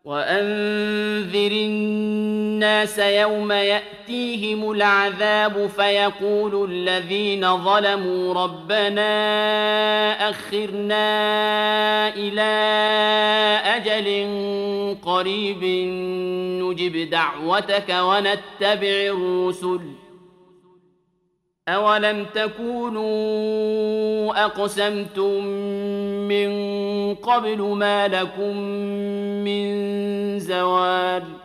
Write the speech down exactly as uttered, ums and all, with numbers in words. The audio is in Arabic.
وأنذر الناس يوم يأتيهم العذاب فيقول الذين ظلموا ربنا أخرنا إلى أجل قريب نجب دعوتك ونتبع الرسل أولم تكونوا أقسمتم من قبل ما لكم من زوال